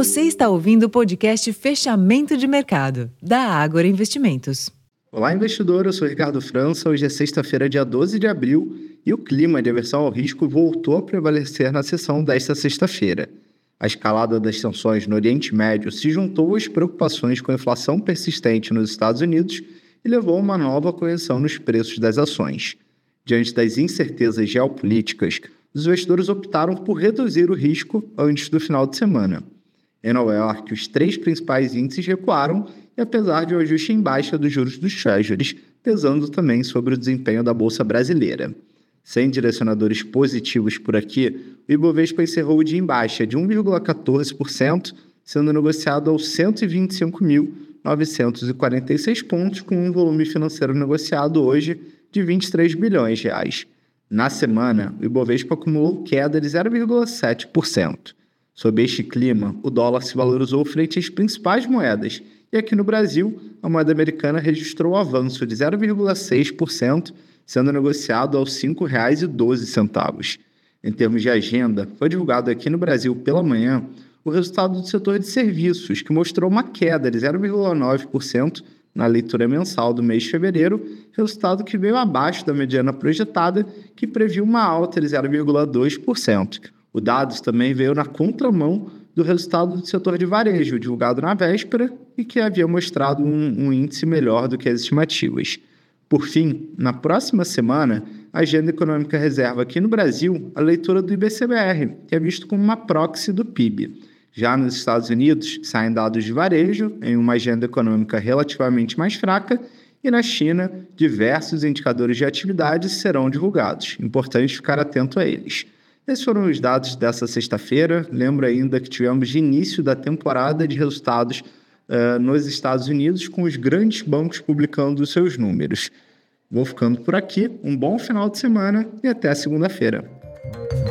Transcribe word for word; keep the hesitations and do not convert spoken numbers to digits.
Você está ouvindo o podcast Fechamento de Mercado, da Ágora Investimentos. Olá, investidor. Eu sou Ricardo França. Hoje é sexta-feira, dia doze de abril, e o clima de aversão ao risco voltou a prevalecer na sessão desta sexta-feira. A escalada das tensões no Oriente Médio se juntou às preocupações com a inflação persistente nos Estados Unidos e levou a uma nova correção nos preços das ações. Diante das incertezas geopolíticas, os investidores optaram por reduzir o risco antes do final de semana. Em Nova York, os três principais índices recuaram, e apesar de um ajuste em baixa dos juros dos Treasuries, pesando também sobre o desempenho da Bolsa Brasileira. Sem direcionadores positivos por aqui, o Ibovespa encerrou o dia em baixa de um vírgula quatorze por cento, sendo negociado aos cento e vinte e cinco mil novecentos e quarenta e seis pontos, com um volume financeiro negociado hoje de vinte e três bilhões de reais. Na semana, o Ibovespa acumulou queda de zero vírgula sete por cento. Sob este clima, o dólar se valorizou frente às principais moedas, e aqui no Brasil, a moeda americana registrou um avanço de zero vírgula seis por cento, sendo negociado aos cinco reais e doze centavos. Em termos de agenda, foi divulgado aqui no Brasil pela manhã o resultado do setor de serviços, que mostrou uma queda de zero vírgula nove por cento na leitura mensal do mês de fevereiro, resultado que veio abaixo da mediana projetada, que previu uma alta de zero vírgula dois por cento. O dado também veio na contramão do resultado do setor de varejo, divulgado na véspera, e que havia mostrado um, um índice melhor do que as estimativas. Por fim, na próxima semana, a Agenda Econômica reserva aqui no Brasil a leitura do I B C B R, que é visto como uma proxy do P I B. Já nos Estados Unidos, saem dados de varejo, em uma agenda econômica relativamente mais fraca, e na China, diversos indicadores de atividade serão divulgados. Importante ficar atento a eles. Esses foram os dados dessa sexta-feira. Lembro ainda que tivemos de início da temporada de resultados uh, nos Estados Unidos, com os grandes bancos publicando os seus números. Vou ficando por aqui. Um bom final de semana e até segunda-feira.